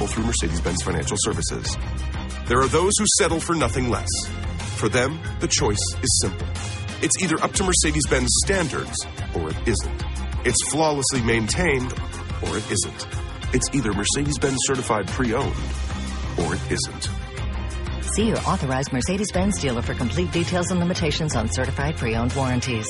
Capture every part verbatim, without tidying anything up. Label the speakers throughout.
Speaker 1: through Mercedes-Benz Financial Services. There are those who settle for nothing less. For them, the choice is simple. It's either up to Mercedes-Benz standards, or it isn't. It's flawlessly maintained, or it isn't. It's either Mercedes-Benz certified pre-owned, or it isn't.
Speaker 2: See your authorized Mercedes-Benz dealer for complete details and limitations on certified pre-owned warranties.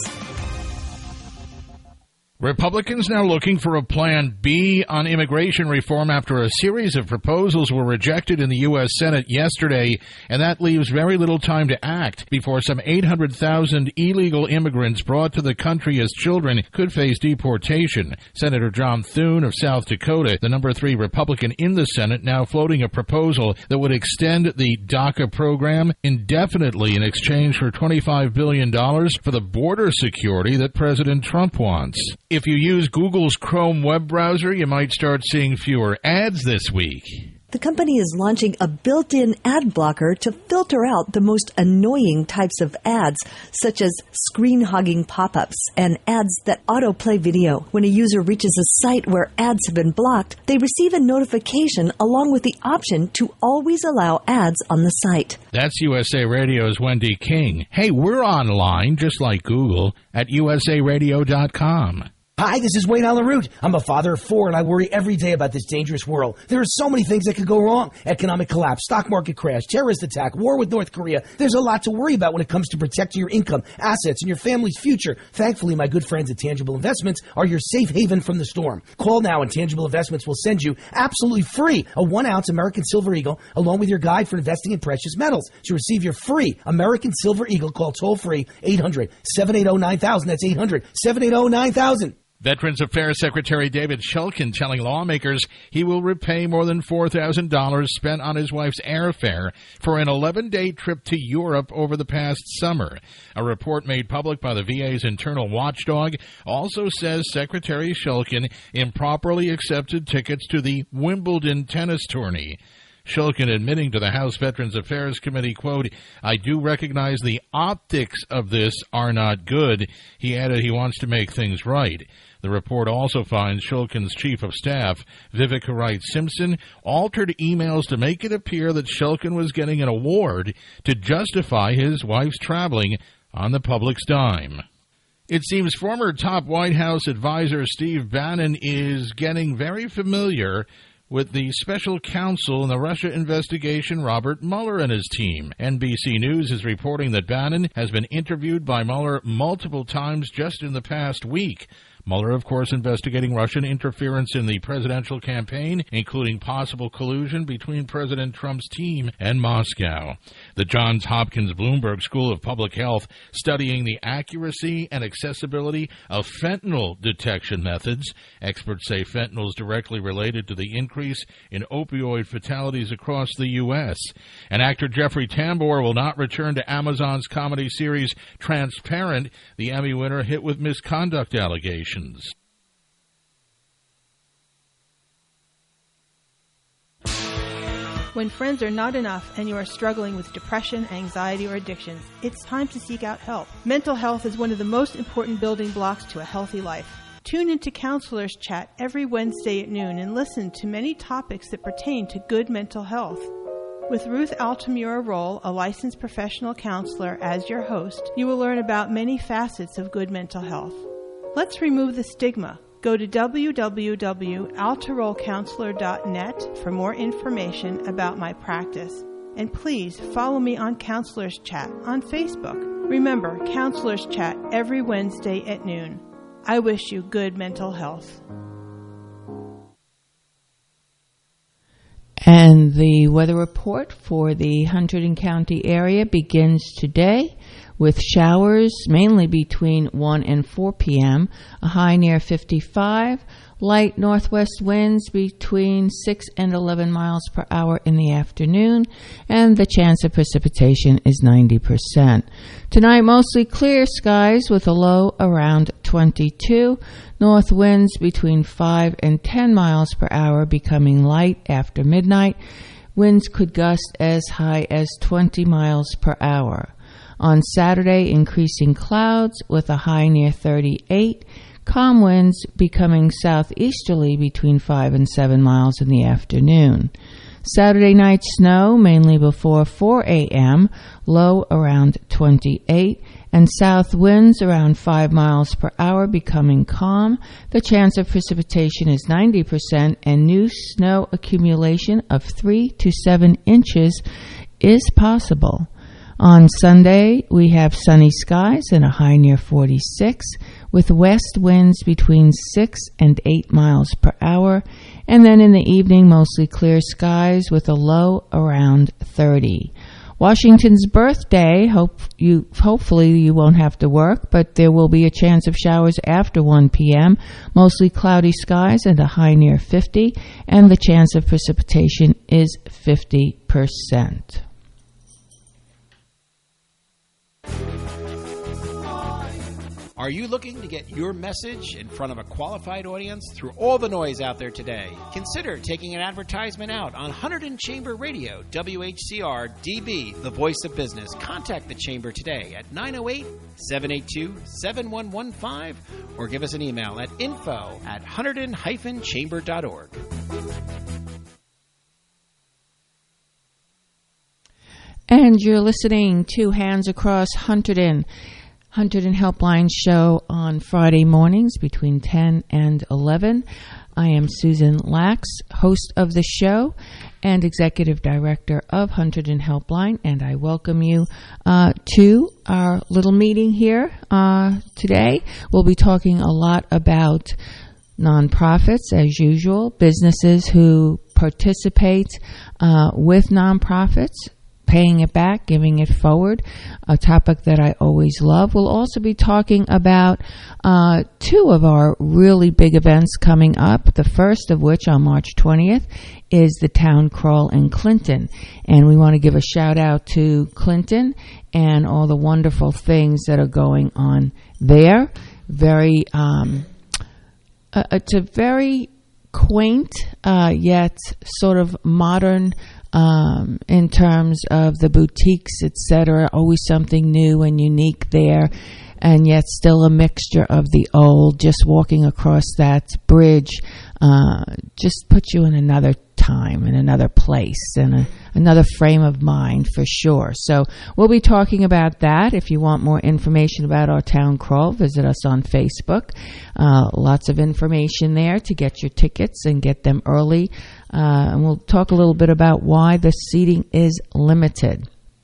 Speaker 3: Republicans now looking for a plan B on immigration reform after a series of proposals were rejected in the U S Senate yesterday, and that leaves very little time to act before some eight hundred thousand illegal immigrants brought to the country as children could face deportation. Senator John Thune of South Dakota, the number three Republican in the Senate, now floating a proposal that would extend the DACA program indefinitely in exchange for twenty-five billion dollars for the border security that President Trump wants. If you use Google's Chrome web browser, you might start seeing fewer ads this week.
Speaker 4: The company is launching a built-in ad blocker to filter out the most annoying types of ads, such as screen-hogging pop-ups and ads that autoplay video. When a user reaches a site where ads have been blocked, they receive a notification along with the option to always allow ads on the site.
Speaker 3: That's U S A Radio's Wendy King. Hey, we're online, just like Google, at U S A radio dot com.
Speaker 5: Hi, this is Wayne Allen Root. I'm a father of four, and I worry every day about this dangerous world. There are so many things that could go wrong. Economic collapse, stock market crash, terrorist attack, war with North Korea. There's a lot to worry about when it comes to protecting your income, assets, and your family's future. Thankfully, my good friends at Tangible Investments are your safe haven from the storm. Call now, and Tangible Investments will send you absolutely free a one-ounce American Silver Eagle along with your guide for investing in precious metals. To receive your free American Silver Eagle, call toll-free eight hundred, seven eight zero, nine thousand. That's eight hundred, seven eight zero, nine thousand.
Speaker 3: Veterans Affairs Secretary David Shulkin telling lawmakers he will repay more than four thousand dollars spent on his wife's airfare for an eleven-day trip to Europe over the past summer. A report made public by the V A's internal watchdog also says Secretary Shulkin improperly accepted tickets to the Wimbledon tennis tourney. Shulkin admitting to the House Veterans Affairs Committee, quote, "I do recognize the optics of this are not good." He added he wants to make things right. The report also finds Shulkin's chief of staff, Vivek Wright Simpson, altered emails to make it appear that Shulkin was getting an award to justify his wife's traveling on the public's dime. It seems former top White House advisor Steve Bannon is getting very familiar with the special counsel in the Russia investigation, Robert Mueller, and his team. N B C News is reporting that Bannon has been interviewed by Mueller multiple times just in the past week. Mueller, of course, investigating Russian interference in the presidential campaign, including possible collusion between President Trump's team and Moscow. The Johns Hopkins Bloomberg School of Public Health studying the accuracy and accessibility of fentanyl detection methods. Experts say fentanyl is directly related to the increase in opioid fatalities across the U S. And actor Jeffrey Tambor will not return to Amazon's comedy series Transparent, the Emmy winner hit with misconduct allegations.
Speaker 6: When friends are not enough and you are struggling with depression, anxiety, or addictions, it's time to seek out help. Mental health is one of the most important building blocks to a healthy life. Tune into Counselors Chat every Wednesday at noon and listen to many topics that pertain to good mental health. With Ruth Altamura Roll, a licensed professional counselor, as your host, you will learn about many facets of good mental health. Let's remove the stigma. Go to w w w dot altaroll counselor dot net for more information about my practice. And please follow me on Counselors Chat on Facebook. Remember, Counselors Chat every Wednesday at noon. I wish you good mental health.
Speaker 7: And the weather report for the Hunterdon County area begins today with showers mainly between one and four p.m., a high near fifty-five, light northwest winds between six and eleven miles per hour in the afternoon, and the chance of precipitation is ninety percent. Tonight, mostly clear skies with a low around twenty-two, north winds between five and ten miles per hour becoming light after midnight. Winds could gust as high as twenty miles per hour. On Saturday, increasing clouds with a high near thirty-eight. Calm winds becoming southeasterly between five and seven miles in the afternoon. Saturday night snow, mainly before four a.m., low around twenty-eight, and south winds around five miles per hour becoming calm. The chance of precipitation is ninety percent, and new snow accumulation of three to seven inches is possible. On Sunday, we have sunny skies and a high near forty-six, with west winds between six and eight miles per hour. And then in the evening, mostly clear skies with a low around thirty. Washington's birthday, hope you, hopefully you won't have to work, but there will be a chance of showers after one p.m., mostly cloudy skies and a high near fifty, and the chance of precipitation is fifty percent.
Speaker 8: Are you looking to get your message in front of a qualified audience through all the noise out there today? Consider taking an advertisement out on Hunterdon Chamber Radio, W H C R D B, the voice of business. Contact the Chamber today at nine oh eight, seven eight two, seven one one five or give us an email at info at hunterdon dash chamber dot org.
Speaker 7: And you're listening to Hands Across Hunterdon. Hunterdon Helpline show on Friday mornings between ten and eleven. I am Susan Lax, host of the show and executive director of Hunterdon Helpline, and I welcome you uh, to our little meeting here uh, today. We'll be talking a lot about nonprofits, as usual, businesses who participate uh, with nonprofits, paying it back, giving it forward, a topic that I always love. We'll also be talking about uh, two of our really big events coming up, the first of which on March twentieth is the Town Crawl in Clinton. And we want to give a shout out to Clinton and all the wonderful things that are going on there. Very, um, uh, it's a very quaint, uh, yet sort of modern Um, in terms of the boutiques, et cetera, always something new and unique there, and yet still a mixture of the old. Just walking across that bridge uh, just puts you in another time, in another place, and a, another frame of mind for sure. So we'll be talking about that. If you want more information about our town crawl, visit us on Facebook. Uh, lots of information there to get your tickets and get them early. Uh, and we'll talk a little bit about why the seating is limited.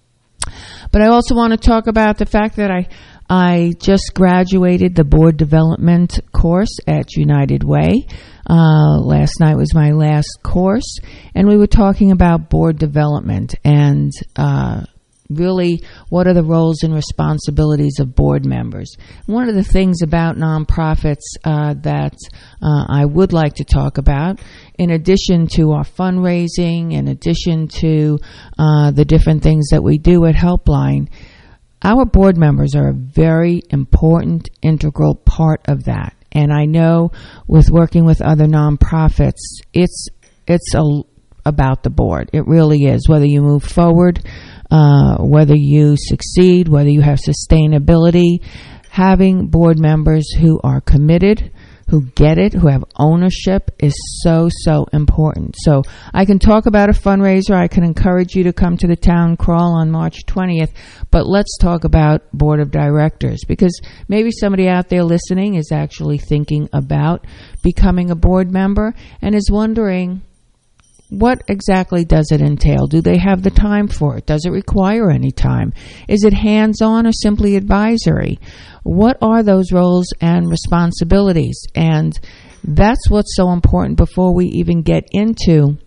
Speaker 7: But I also want to talk about the fact that I I just graduated the board development course at United Way. Uh, last night was my last course, and we were talking about board development and uh, really what are the roles and responsibilities of board members. One of the things about nonprofits uh, that uh, I would like to talk about, in addition to our fundraising, in addition to uh, the different things that we do at Helpline, our board members are a very important, integral part of that. And I know with working with other nonprofits, it's it's a, about the board. It really is. Whether you move forward, uh, whether you succeed, whether you have sustainability, having board members who are committed, who get it, who have ownership is so, so important. So I can talk about a fundraiser. I can encourage you to come to the town crawl on March twentieth, but let's talk about board of directors, because maybe somebody out there listening is actually thinking about becoming a board member and is wondering, what exactly does it entail? Do they have the time for it? Does it require any time? Is it hands-on or simply advisory? What are those roles and responsibilities? And that's what's so important before we even get into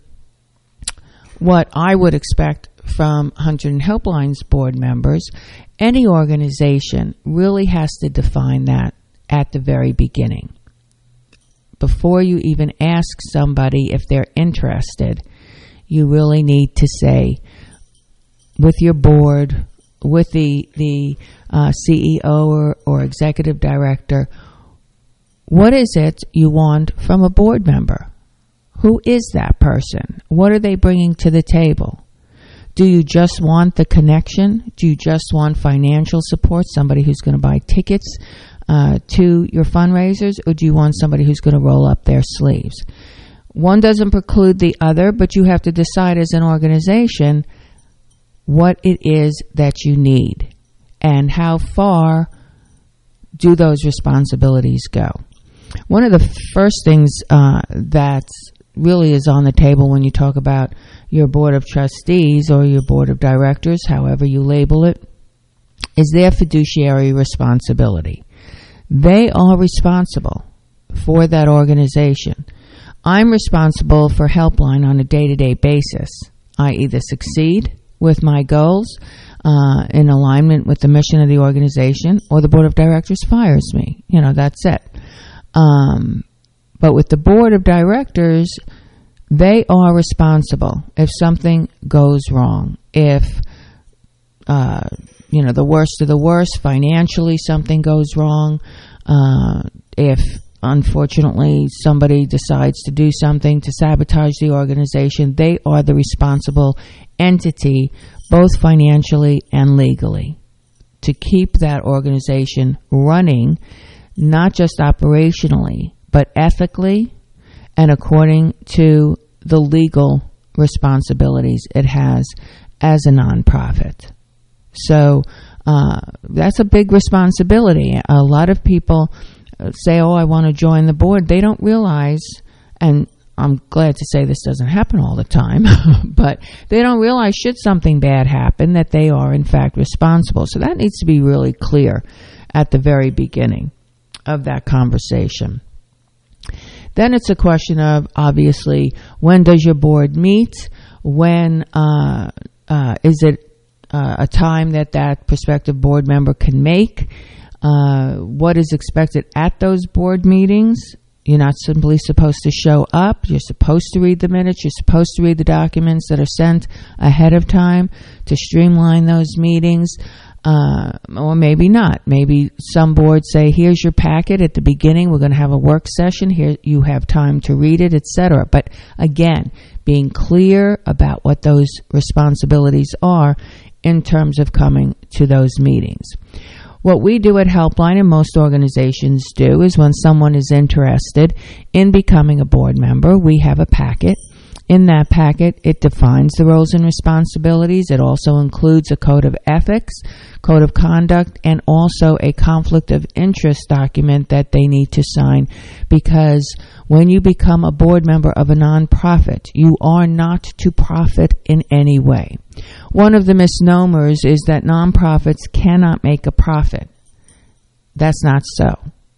Speaker 7: what I would expect from Hunterdon Helpline's board members. Any organization really has to define that at the very beginning. Before you even ask somebody if they're interested, you really need to say, with your board, with the the uh, C E O or, or executive director, what is it you want from a board member? Who is that person? What are they bringing to the table? Do you just want the connection? Do you just want financial support, somebody who's going to buy tickets uh, to your fundraisers, or do you want somebody who's going to roll up their sleeves? One doesn't preclude the other, but you have to decide as an organization what it is that you need and how far do those responsibilities go. One of the first things uh, that really is on the table when you talk about your board of trustees or your board of directors, however you label it, is their fiduciary responsibility. They are responsible for that organization. I'm responsible for Helpline on a day-to-day basis. I either succeed with my goals uh, in alignment with the mission of the organization, or the board of directors fires me. You know, that's it. Um, but with the board of directors, they are responsible if something goes wrong. If, uh, you know, the worst of the worst, financially something goes wrong, uh, if unfortunately somebody decides to do something to sabotage the organization, they are the responsible entity, both financially and legally, to keep that organization running, not just operationally, but ethically and according to the legal responsibilities it has as a nonprofit. So uh, that's a big responsibility. A lot of people say, oh, I want to join the board. They don't realize, and I'm glad to say this doesn't happen all the time, but they don't realize should something bad happen that they are in fact responsible. So that needs to be really clear at the very beginning of that conversation. Then it's a question of, obviously, when does your board meet? When uh, uh, is it uh, a time that that prospective board member can make? Uh, what is expected at those board meetings? You're not simply supposed to show up. You're supposed to read the minutes. You're supposed to read the documents that are sent ahead of time to streamline those meetings. Uh, or maybe not. Maybe some boards say, here's your packet at the beginning. We're going to have a work session. Here you have time to read it, et cetera. But again, being clear about what those responsibilities are in terms of coming to those meetings. What we do at Helpline, and most organizations do, is when someone is interested in becoming a board member, we have a packet. In that packet, it defines the roles and responsibilities. It also includes a code of ethics, code of conduct, and also a conflict of interest document that they need to sign, because when you become a board member of a nonprofit, you are not to profit in any way. One of the misnomers is that nonprofits cannot make a profit. That's not so.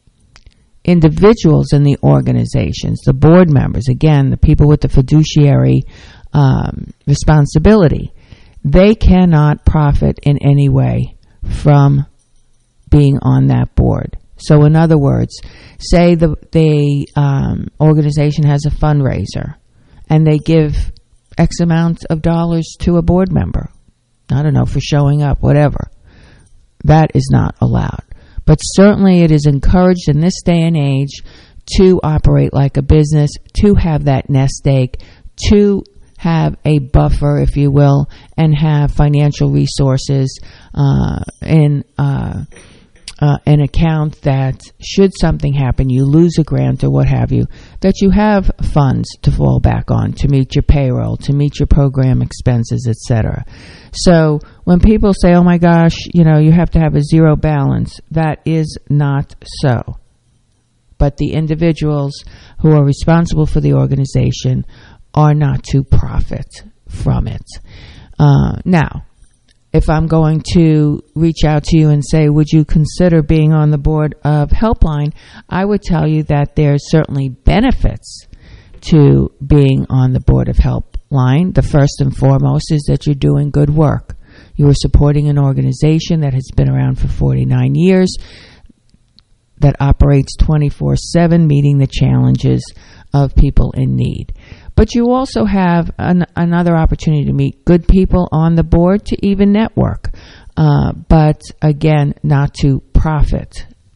Speaker 7: Individuals in the organizations, the board members, again, the people with the fiduciary um, responsibility, they cannot profit in any way from being on that board. So in other words, say the, the um, organization has a fundraiser and they give X amount of dollars to a board member, I don't know, for showing up, whatever. That is not allowed. But certainly it is encouraged in this day and age to operate like a business, to have that nest egg, to have a buffer, if you will, and have financial resources uh, in uh, uh, an account that should something happen, you lose a grant or what have you, that you have funds to fall back on to meet your payroll, to meet your program expenses, et cetera. So when people say, oh my gosh, you know, you have to have a zero balance, that is not so. But the individuals who are responsible for the organization are not to profit from it. Uh, now, if I'm going to reach out to you and say, would you consider being on the board of Helpline, I would tell you that there's certainly benefits to being on the board of Helpline. The first and foremost is that you're doing good work. You are supporting an organization that has been around for forty-nine years, that operates twenty-four seven, meeting the challenges of people in need. But you also have an, another opportunity to meet good people on the board, to even network. Uh, but again, not to profit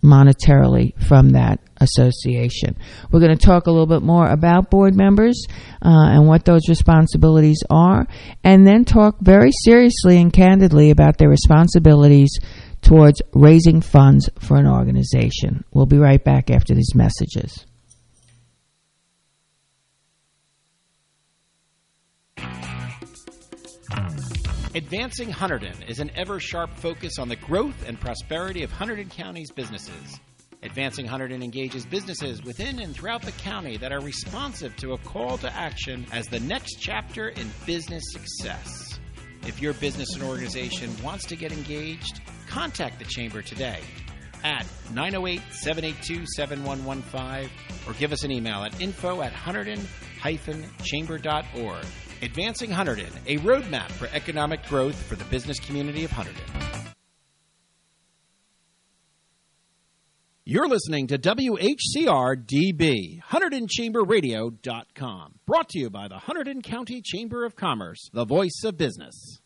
Speaker 7: monetarily from that association. We're going to talk a little bit more about board members uh, and what those responsibilities are, and then talk very seriously and candidly about their responsibilities towards raising funds for an organization. We'll be right back after these messages.
Speaker 8: Advancing Hunterdon is an ever-sharp focus on the growth and prosperity of Hunterdon County's businesses. Advancing Hunterdon engages businesses within and throughout the county that are responsive to a call to action as the next chapter in business success. If your business and organization wants to get engaged, contact the Chamber today at nine oh eight, seven eight two, seven one one five or give us an email at info at hunterdon dash chamber dot org. Advancing Hunterdon, a roadmap for economic growth for the business community of Hunterdon. You're listening to W H C R D B, Hunterdon Chamber Radio dot com. Brought to you by the Hunterdon County Chamber of Commerce, the voice of business.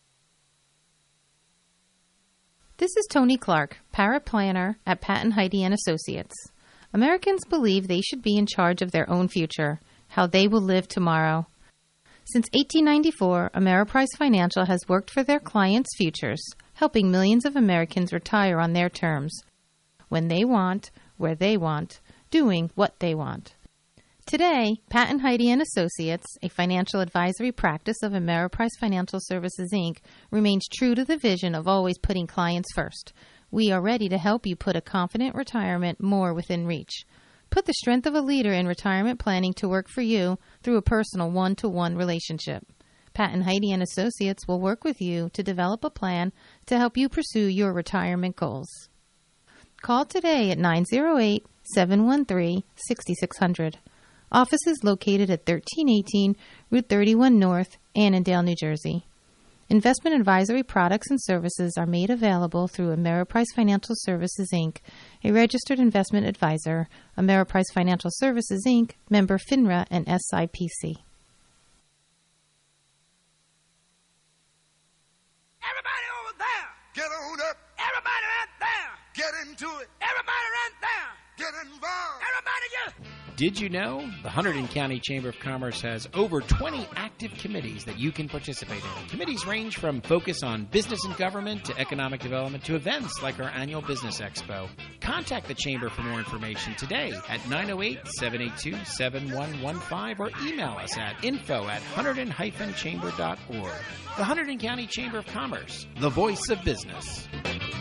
Speaker 9: This is Tony Clark, paraplanner at Patton Heidi and Associates. Americans believe they should be in charge of their own future, how they will live tomorrow. Since eighteen ninety-four, Ameriprise Financial has worked for their clients' futures, helping millions of Americans retire on their terms, when they want, where they want, doing what they want. Today, Patton Heidi and Associates, a financial advisory practice of Ameriprise Financial Services, Incorporated, remains true to the vision of always putting clients first. We are ready to help you put a confident retirement more within reach. Put the strength of a leader in retirement planning to work for you through a personal one-to-one relationship. Patton Heidi and Associates will work with you to develop a plan to help you pursue your retirement goals. Call today at nine oh eight, seven one three, six six zero zero. Office is located at thirteen eighteen Route thirty-one North, Annandale, New Jersey. Investment advisory products and services are made available through Ameriprise Financial Services, Incorporated, a registered investment advisor, Ameriprise Financial Services, Incorporated, member FINRA and S I P C.
Speaker 10: Everybody over there, get on up. Everybody right there, get into it. Everybody right there, get involved. Everybody just...
Speaker 8: Did you know the Hunterdon County Chamber of Commerce has over twenty active committees that you can participate in? Committees range from focus on business and government to economic development to events like our annual Business Expo. Contact the Chamber for more information today at nine oh eight, seven eight two, seven one one five or email us at info at hunterdon dash chamber dot org. The Hunterdon County Chamber of Commerce, the voice of business.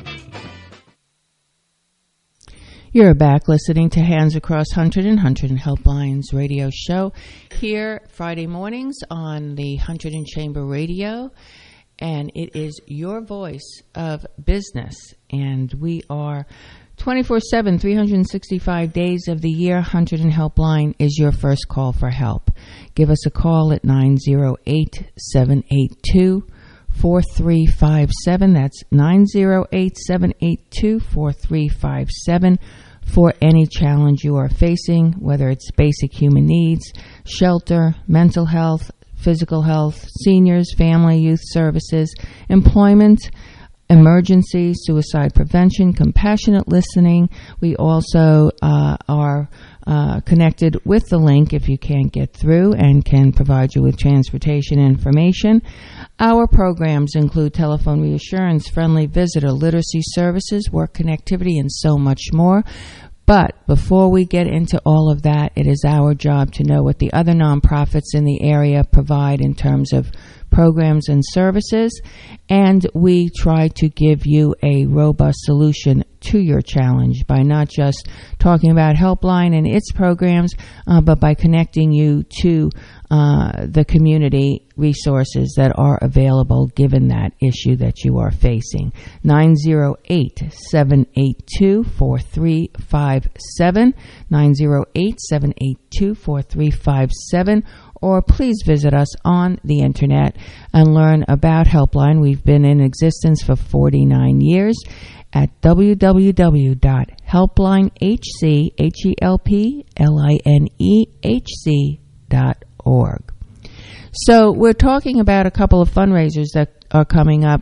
Speaker 7: You're back listening to Hands Across Hunterdon, Hunterdon Helplines radio show here Friday mornings on the Hunterdon Chamber Radio, and it is your voice of business, and we are twenty-four seven, three hundred sixty-five days of the year. Hunterdon Helpline is your first call for help. Give us a call at nine oh eight, seven eight two, four three five seven. That's nine oh eight, seven eight two, four three five seven for any challenge you are facing, whether it's basic human needs, shelter, mental health, physical health, seniors, family, youth services, employment, emergency, suicide prevention, compassionate listening. We also uh, are uh, connected with the link if you can't get through and can provide you with transportation information. Our programs include telephone reassurance, friendly visitor, literacy services, work connectivity, and so much more. But before we get into all of that, it is our job to know what the other nonprofits in the area provide in terms of programs and services, and we try to give you a robust solution to your challenge by not just talking about Helpline and its programs, uh, but by connecting you to uh, the community resources that are available given that issue that you are facing. nine oh eight, seven eight two, four three five seven, nine oh eight, seven eight two, four three five seven, or please visit us on the internet and learn about Helpline. We've been in existence for forty-nine years at w w w dot helpline h c h e l p l i n e h c dot org. So we're talking about a couple of fundraisers that are coming up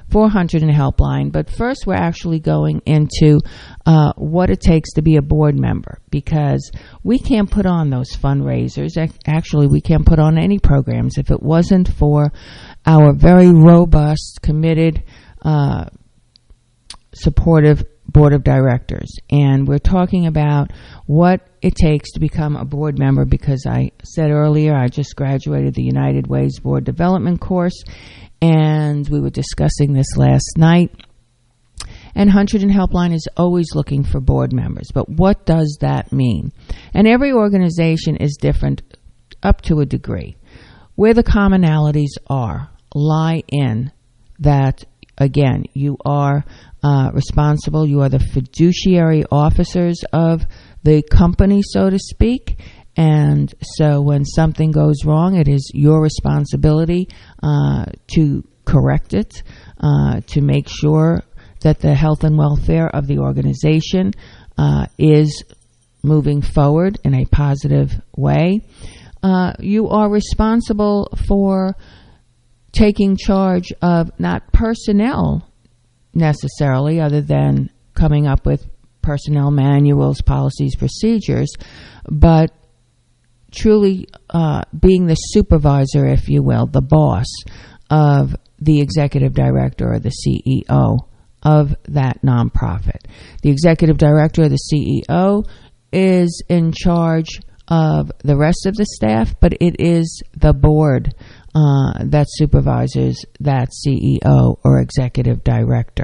Speaker 7: for Hunterdon Helpline. But first, we're actually going into uh, what it takes to be a board member, because we can't put on those fundraisers. Actually, we can't put on any programs if it wasn't for our very robust, committed, uh, supportive board of directors. And we're talking about what it takes to become a board member, because I said earlier I just graduated the United Ways Board Development course, and we were discussing this last night. And Hunterdon Helpline is always looking for board members. But what does that mean? And every organization is different up to a degree. Where the commonalities are lie in that, again, you are uh, responsible, you are the fiduciary officers of the company, so to speak. And so when something goes wrong, it is your responsibility uh, to correct it, uh, to make sure that the health and welfare of the organization uh, is moving forward in a positive way. Uh, you are responsible for taking charge of not personnel necessarily, other than coming up with personnel manuals, policies, procedures, but truly uh, being the supervisor, if you will, the boss of the executive director or the C E O of that nonprofit. The executive director or the C E O is in charge of the rest of the staff, but it is the board uh, that supervises that C E O or executive director.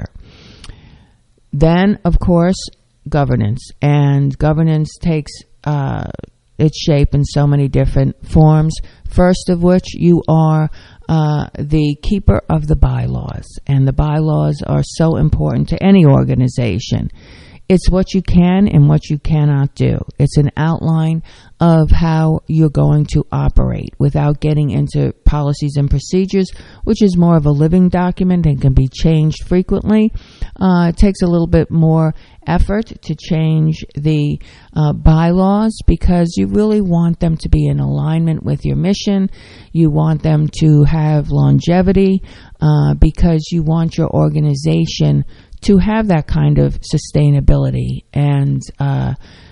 Speaker 7: Then, of course, governance. And governance takes uh, its shape in so many different forms. First of which, you are uh, the keeper of the bylaws. And the bylaws are so important to any organization. It's what you can and what you cannot do. It's an outline of how you're going to operate without getting into policies and procedures, which is more of a living document and can be changed frequently. Uh, it takes a little bit more effort to change the uh, bylaws, because you really want them to be in alignment with your mission. You want them to have longevity uh, because you want your organization to have that kind of sustainability and uh,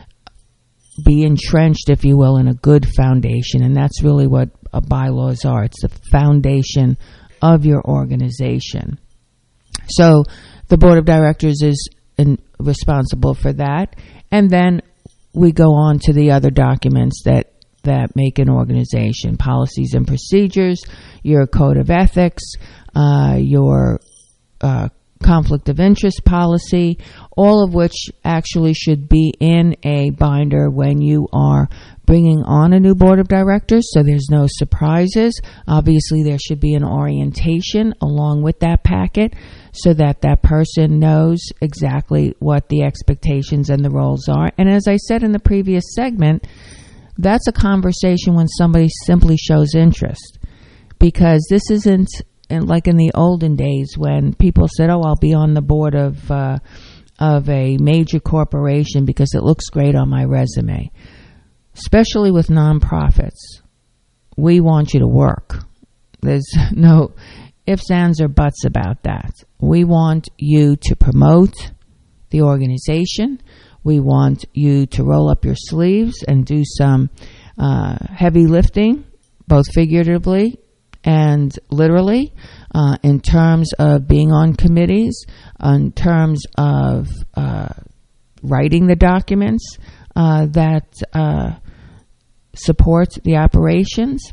Speaker 7: be entrenched, if you will, in a good foundation. And that's really what uh, bylaws are. It's the foundation of your organization. So the board of directors is in, responsible for that. And then we go on to the other documents that, that make an organization: policies and procedures, your code of ethics, uh, your uh conflict of interest policy, all of which actually should be in a binder when you are bringing on a new board of directors, so there's no surprises. Obviously, there should be an orientation along with that packet so that that person knows exactly what the expectations and the roles are. And as I said in the previous segment, that's a conversation when somebody simply shows interest, because this isn't and like in the olden days when people said, oh, I'll be on the board of uh, of a major corporation because it looks great on my resume. Especially with nonprofits, we want you to work. There's no ifs, ands, or buts about that. We want you to promote the organization. We want you to roll up your sleeves and do some uh, heavy lifting, both figuratively and literally, uh, in terms of being on committees, in terms of uh, writing the documents uh, that uh, support the operations,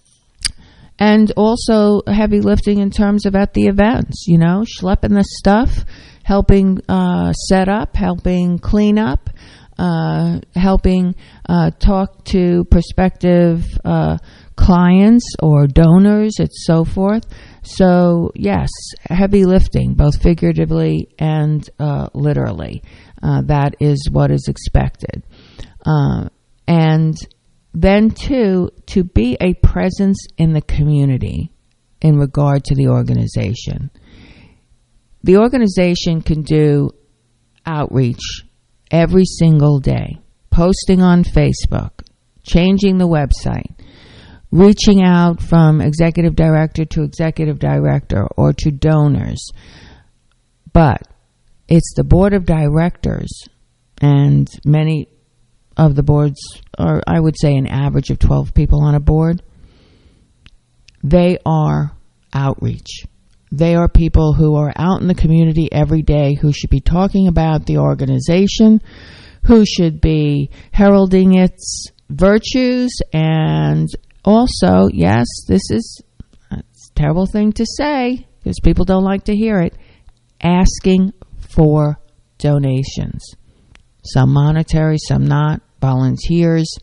Speaker 7: and also heavy lifting in terms of at the events, you know, schlepping the stuff, helping uh, set up, helping clean up, uh, helping uh, talk to prospective uh clients or donors and so forth. So yes, heavy lifting, both figuratively and uh, literally. Uh, that is what is expected. Uh, and then too, to be a presence in the community in regard to the organization. The organization can do outreach every single day, posting on Facebook, changing the website, reaching out from executive director to executive director or to donors. But it's the board of directors, and many of the boards are, I would say, an average of twelve people on a board. They are outreach. They are people who are out in the community every day, who should be talking about the organization, who should be heralding its virtues, and also, yes, this is a terrible thing to say because people don't like to hear it, asking for donations. Some monetary, some not, volunteers.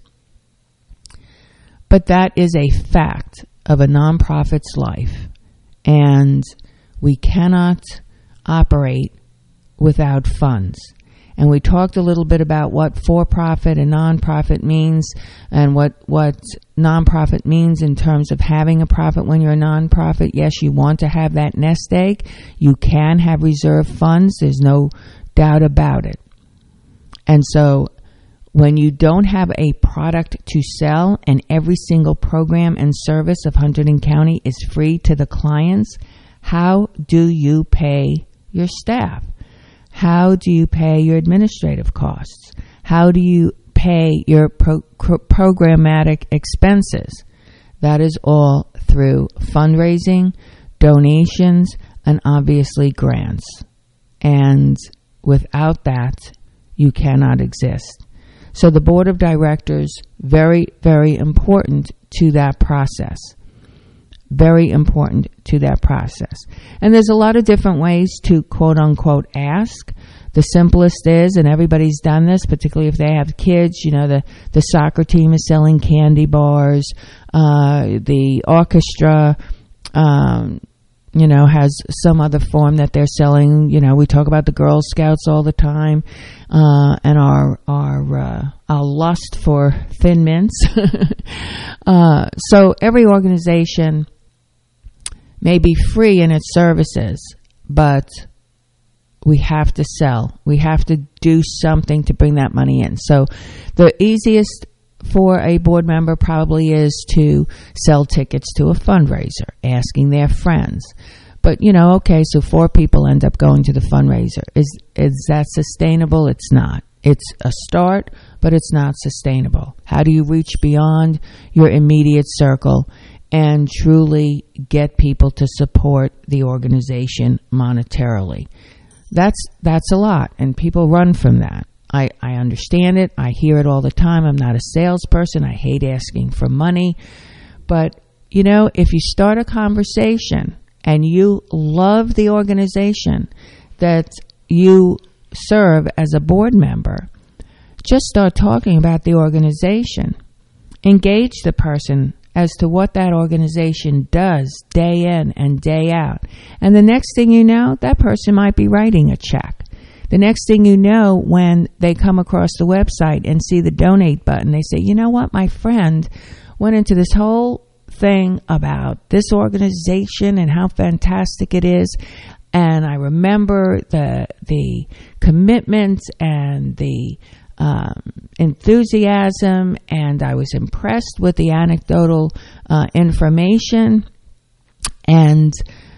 Speaker 7: But that is a fact of a nonprofit's life, and we cannot operate without funds. And we talked a little bit about what for-profit and nonprofit means, and what what nonprofit means in terms of having a profit when you're a nonprofit. Yes, you want to have that nest egg. You can have reserve funds. There's no doubt about it. And so when you don't have a product to sell and every single program and service of Hunterdon County is free to the clients, how do you pay your staff? How do you pay your administrative costs? How do you pay your pro- programmatic expenses? That is all through fundraising, donations, and obviously grants. And without that, you cannot exist. So the board of directors, very, very important to that process. Very important to that process. And there's a lot of different ways to quote unquote ask. The simplest is, and everybody's done this, particularly if they have kids, you know, the, the soccer team is selling candy bars, uh, the orchestra, um, you know, has some other form that they're selling. You know, we talk about the Girl Scouts all the time, uh, and our, our, uh, our lust for Thin Mints. uh, so every organization may be free in its services, but we have to sell. We have to do something to bring that money in. So the easiest for a board member probably is to sell tickets to a fundraiser, asking their friends. But, you know, okay, so four people end up going to the fundraiser. Is is that sustainable? It's not. It's a start, but it's not sustainable. How do you reach beyond your immediate circle and truly get people to support the organization monetarily? That's that's a lot, and people run from that. I, I understand it. I hear it all the time. I'm not a salesperson. I hate asking for money. But, you know, if you start a conversation and you love the organization that you serve as a board member, just start talking about the organization. Engage the person as to what that organization does day in and day out. And the next thing you know, that person might be writing a check. The next thing you know, when they come across the website and see the donate button, they say, you know what, my friend went into this whole thing about this organization and how fantastic it is. And I remember the the commitment and the um, enthusiasm, and I was impressed with the anecdotal uh, information. And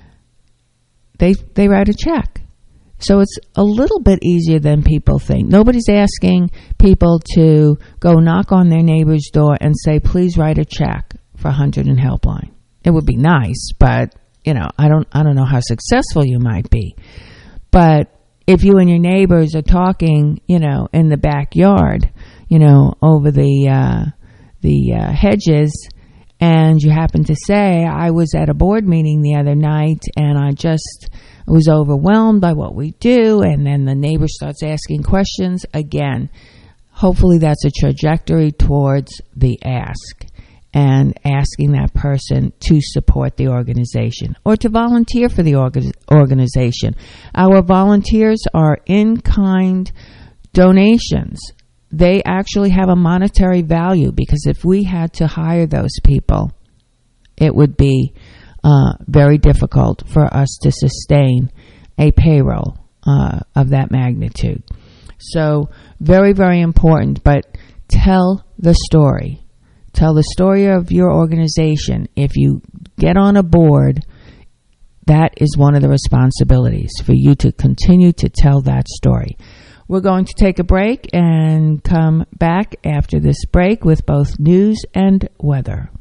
Speaker 7: they they write a check. So it's a little bit easier than people think. Nobody's asking people to go knock on their neighbor's door and say, please write a check for Hunterdon Helpline. It would be nice, but, you know, I don't I don't know how successful you might be. But if you and your neighbors are talking, you know, in the backyard, you know, over the, uh, the uh, hedges, and you happen to say, I was at a board meeting the other night and I just was overwhelmed by what we do, and then the neighbor starts asking questions, again, hopefully that's a trajectory towards the ask and asking that person to support the organization or to volunteer for the orga- organization. Our volunteers are in-kind donations. They actually have a monetary value, because if we had to hire those people, it would be uh, very difficult for us to sustain a payroll uh, of that magnitude. So very, very important, but tell the story. Tell the story of your organization. If you get on a board, that is one of the responsibilities for you to continue to tell that story. We're going to take a break and come back after this break with both news and weather.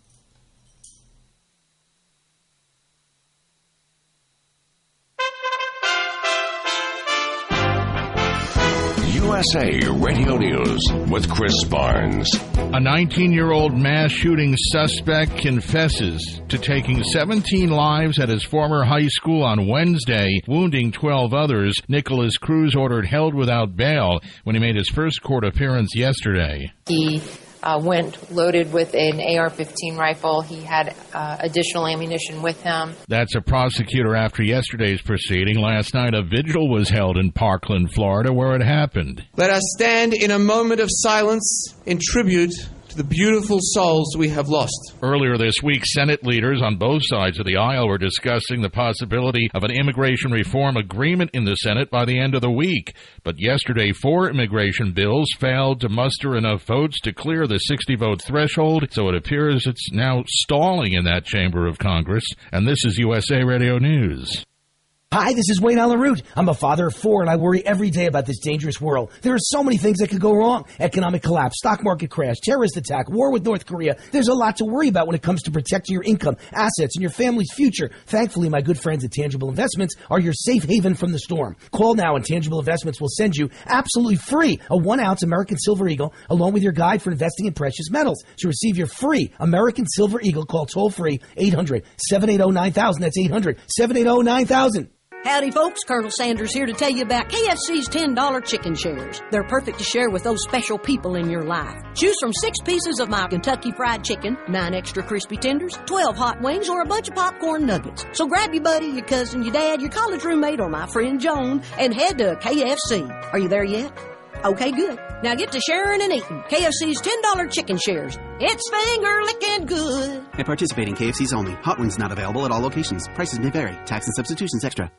Speaker 11: U S A Radio News with Chris Barnes.
Speaker 3: A nineteen-year-old mass shooting suspect confesses to taking seventeen lives at his former high school on Wednesday, wounding twelve others. Nicholas Cruz ordered held without bail when he made his first court appearance yesterday.
Speaker 12: He uh, went loaded with an A R fifteen rifle. He had uh, additional ammunition with him.
Speaker 3: That's a prosecutor after yesterday's proceeding. Last night, a vigil was held in Parkland, Florida, where it happened.
Speaker 13: Let us stand in a moment of silence in tribute to the beautiful souls we have lost.
Speaker 3: Earlier this week, Senate leaders on both sides of the aisle were discussing the possibility of an immigration reform agreement in the Senate by the end of the week. But yesterday, four immigration bills failed to muster enough votes to clear the sixty-vote threshold, so it appears it's now stalling in that chamber of Congress. And this is U S A Radio News.
Speaker 5: Hi, this is Wayne Allen Root. I'm a father of four, and I worry every day about this dangerous world. There are so many things that could go wrong. Economic collapse, stock market crash, terrorist attack, war with North Korea. There's a lot to worry about when it comes to protecting your income, assets, and your family's future. Thankfully, my good friends at Tangible Investments are your safe haven from the storm. Call now, and Tangible Investments will send you absolutely free a one-ounce American Silver Eagle, along with your guide for investing in precious metals. To receive your free American Silver Eagle, call toll-free eight hundred, seven eight zero, nine thousand. That's eight hundred, seven eight zero, nine thousand.
Speaker 14: Howdy folks, Colonel Sanders here to tell you about K F C's ten dollar chicken shares. They're perfect to share with those special people in your life. Choose from six pieces of my Kentucky Fried Chicken, nine extra crispy tenders, twelve hot wings, or a bunch of popcorn nuggets. So grab your buddy, your cousin, your dad, your college roommate, or my friend Joan, and head to K F C. Are you there yet? Okay, good. Now get to sharing and eating. K F C's ten dollar chicken shares. It's finger-licking good.
Speaker 15: At participating K F Cs only. Hot wings not available at all locations. Prices may vary. Tax and substitutions extra.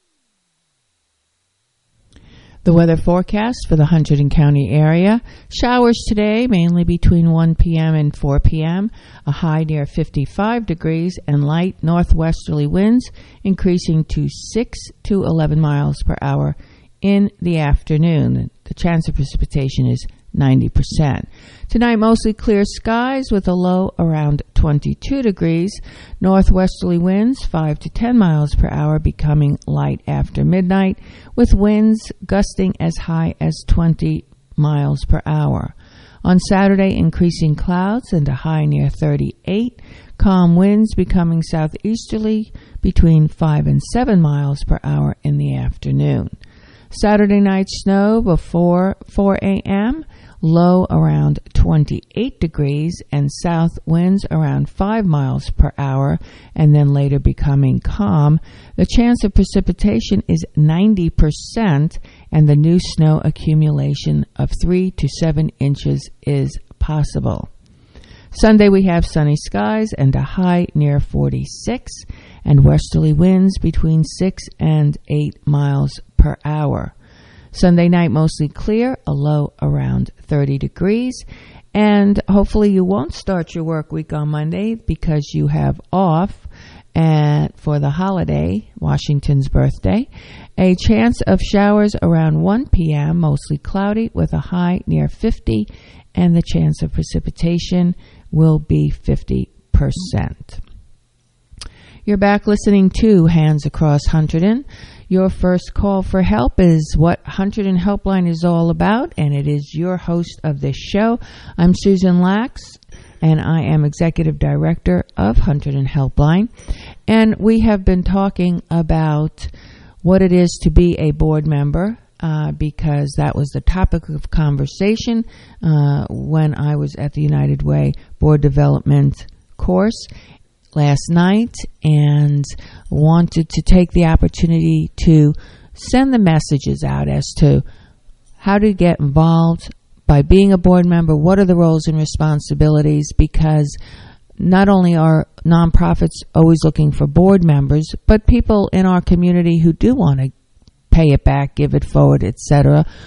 Speaker 7: The weather forecast for the Hunterdon County area. Showers today, mainly between one p.m. and four p.m. A high near fifty-five degrees and light northwesterly winds increasing to six to eleven miles per hour in the afternoon. The chance of precipitation is ninety percent. Tonight, mostly clear skies with a low around twenty-two degrees. Northwesterly winds five to ten miles per hour, becoming light after midnight, with winds gusting as high as twenty miles per hour. On Saturday, increasing clouds and a high near thirty-eight. Calm winds becoming southeasterly between five and seven miles per hour in the afternoon. Saturday night snow before four a.m., low around twenty-eight degrees and south winds around five miles per hour, and then later becoming calm. The chance of precipitation is ninety percent, and the new snow accumulation of three to seven inches is possible. Sunday we have sunny skies and a high near forty-six, and westerly winds between six and eight miles per hour. Sunday night mostly clear, a low around thirty degrees, and hopefully you won't start your work week on Monday because you have off and for the holiday, Washington's birthday. A chance of showers around one p.m., mostly cloudy with a high near fifty, and the chance of precipitation will be fifty percent. You're back listening to Hands Across Hunterdon. Your first call for help is what Hunterdon Helpline is all about, and it is your host of this show. I'm Susan Lax, and I am Executive Director of Hunterdon Helpline. And we have been talking about what it is to be a board member, uh, because that was the topic of conversation uh, when I was at the United Way Board Development course last night, and wanted to take the opportunity to send the messages out as to how to get involved by being a board member, what are the roles and responsibilities, because not only are nonprofits always looking for board members, but people in our community who do want to pay it back, give it forward, et cetera,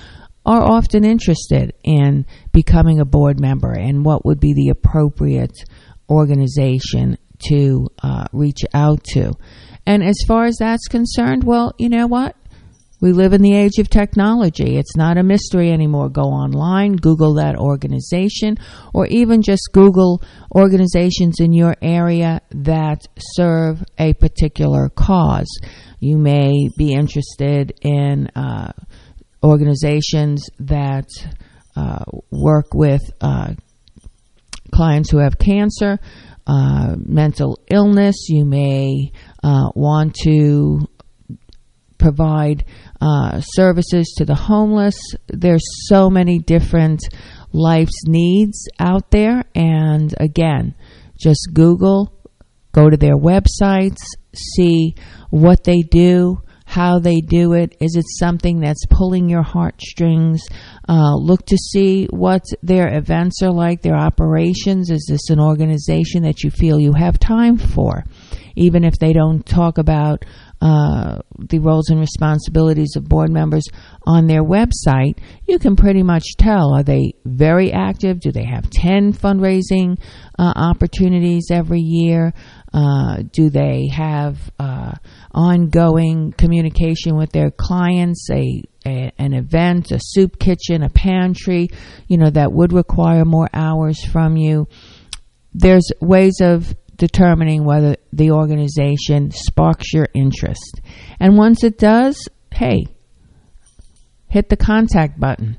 Speaker 7: are often interested in becoming a board member and what would be the appropriate organization to uh, reach out to. And as far as that's concerned, well, you know what? We live in the age of technology. It's not a mystery anymore. Go online, Google that organization, or even just Google organizations in your area that serve a particular cause. You may be interested in uh, organizations that uh, work with uh, clients who have cancer, uh, mental illness. You may uh, want to provide uh, services to the homeless. There's so many different life's needs out there. And again, just Google, go to their websites, see what they do, how they do it. Is it something that's pulling your heartstrings? Uh, look to see what their events are like, their operations. Is this an organization that you feel you have time for? Even if they don't talk about uh, the roles and responsibilities of board members on their website, you can pretty much tell. Are they very active? Do they have ten fundraising uh, opportunities every year? Uh, do they have uh, ongoing communication with their clients, a, a an event, a soup kitchen, a pantry, you know, that would require more hours from you? There's ways of determining whether the organization sparks your interest. And once it does, hey, hit the contact button.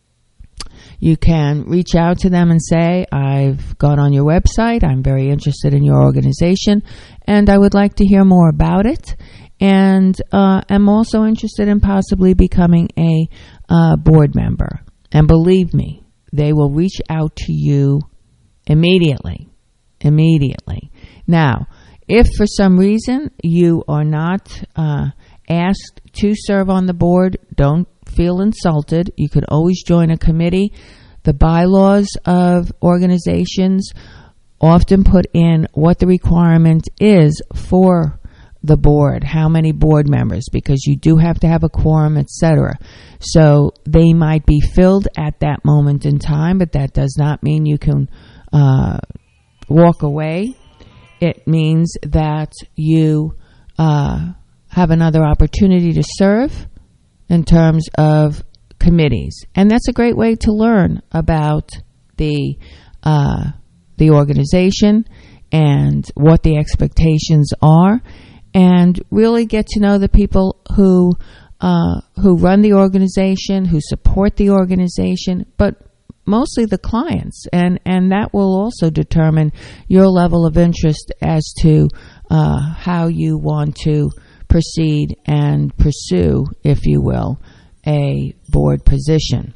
Speaker 7: You can reach out to them and say, I've gone on your website, I'm very interested in your organization, and I would like to hear more about it. And uh, I'm also interested in possibly becoming a uh, board member. And believe me, they will reach out to you immediately. Immediately. Now, if for some reason you are not uh, asked to serve on the board, don't feel insulted. You could always join a committee. The bylaws of organizations often put in what the requirement is for the board, how many board members, because you do have to have a quorum, et cetera. So they might be filled at that moment in time, but that does not mean you can uh, walk away. It means that you uh, have another opportunity to serve in terms of committees. And that's a great way to learn about the uh, the organization and what the expectations are, and really get to know the people who uh, who run the organization, who support the organization, but mostly the clients. And, and that will also determine your level of interest as to uh, how you want to proceed and pursue, if you will, a board position.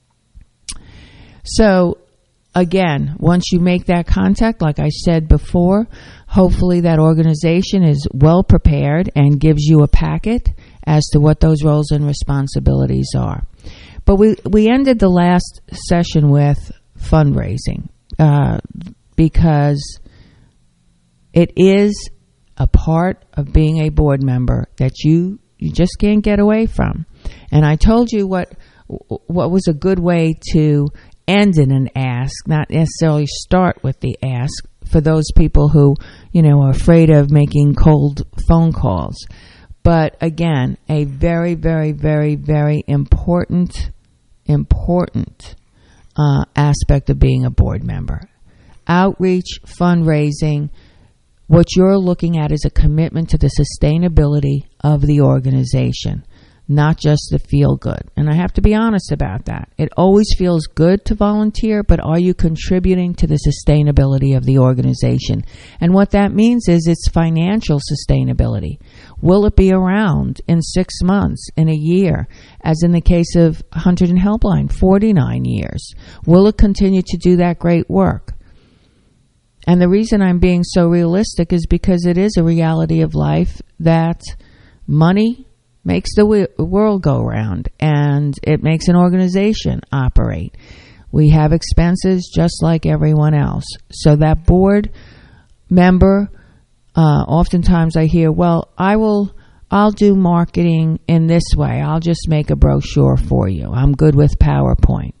Speaker 7: So again, once you make that contact, like I said before, hopefully that organization is well prepared and gives you a packet as to what those roles and responsibilities are. But we, we ended the last session with fundraising uh, because it is a part of being a board member that you, you just can't get away from. And I told you what what was a good way to end in an ask, not necessarily start with the ask, for those people who, you know, are afraid of making cold phone calls. But again, a very, very, very, very important, important uh, aspect of being a board member. Outreach, fundraising, what you're looking at is a commitment to the sustainability of the organization, not just the feel good. And I have to be honest about that. It always feels good to volunteer, but are you contributing to the sustainability of the organization? And what that means is it's financial sustainability. Will it be around in six months, in a year, as in the case of Hunter and Helpline, forty-nine years? Will it continue to do that great work? And the reason I'm being so realistic is because it is a reality of life that money makes the world go round, and it makes an organization operate. We have expenses just like everyone else. So that board member, uh, oftentimes I hear, well, I will I'll do marketing in this way. I'll just make a brochure for you. I'm good with PowerPoint.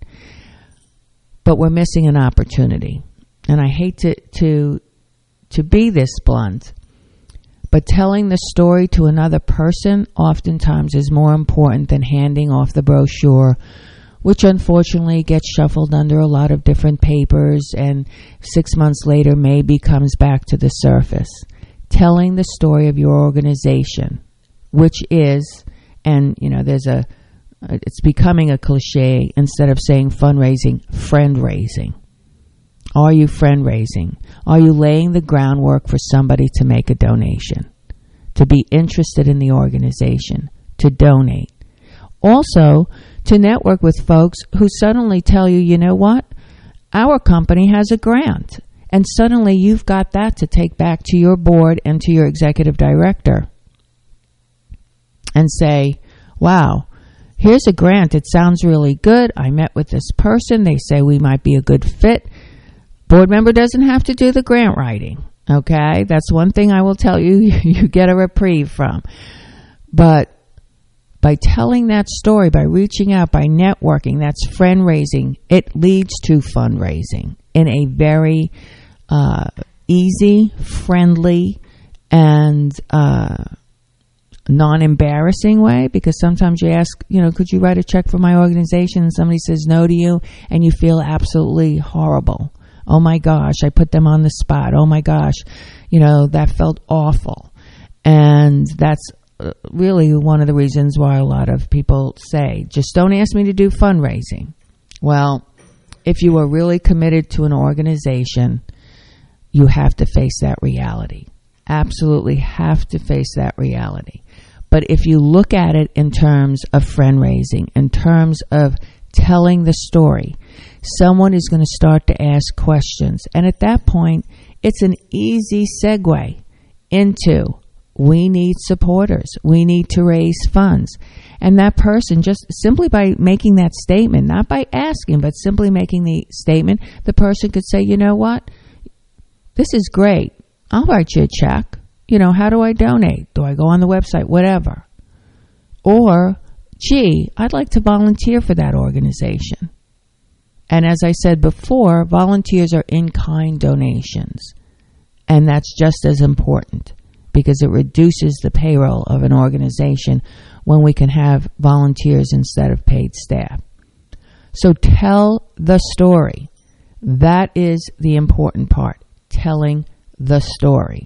Speaker 7: But we're missing an opportunity. And I hate to, to, to be this blunt, but telling the story to another person oftentimes is more important than handing off the brochure, which unfortunately gets shuffled under a lot of different papers and six months later maybe comes back to the surface. Telling the story of your organization, which is, and you know, there's a, it's becoming a cliche, instead of saying fundraising, friend raising. Are you friend raising? Are you laying the groundwork for somebody to make a donation, to be interested in the organization, to donate? Also, to network with folks who suddenly tell you, you know what, our company has a grant. And suddenly you've got that to take back to your board and to your executive director and say, wow, here's a grant. It sounds really good. I met with this person. They say we might be a good fit. Board member doesn't have to do the grant writing. Okay? That's one thing I will tell you you get a reprieve from. But by telling that story, by reaching out, by networking, that's friend raising. It leads to fundraising in a very Uh, easy, friendly, and uh, non-embarrassing way, because sometimes you ask, you know, could you write a check for my organization? And somebody says no to you, and you feel absolutely horrible. Oh my gosh, I put them on the spot. Oh my gosh, you know, that felt awful. And that's really one of the reasons why a lot of people say, just don't ask me to do fundraising. Well, if you are really committed to an organization, you have to face that reality. Absolutely have to face that reality. But if you look at it in terms of friend raising, in terms of telling the story, someone is going to start to ask questions. And at that point, it's an easy segue into, we need supporters. We need to raise funds. And that person, just simply by making that statement, not by asking, but simply making the statement, the person could say, you know what? This is great. I'll write you a check. You know, how do I donate? Do I go on the website? Whatever. Or, gee, I'd like to volunteer for that organization. And as I said before, volunteers are in-kind donations. And that's just as important, because it reduces the payroll of an organization when we can have volunteers instead of paid staff. So tell the story. That is the important part. Telling the story.